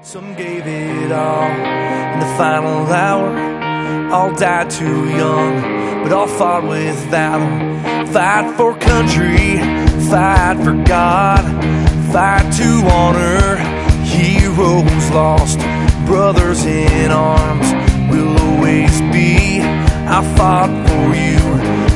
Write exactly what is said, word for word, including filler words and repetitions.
Some gave it all in the final hour. All died too young, but all fought with valor. Fight for country, fight for God, fight to honor heroes lost. Brothers in arms will always be. I fought for you,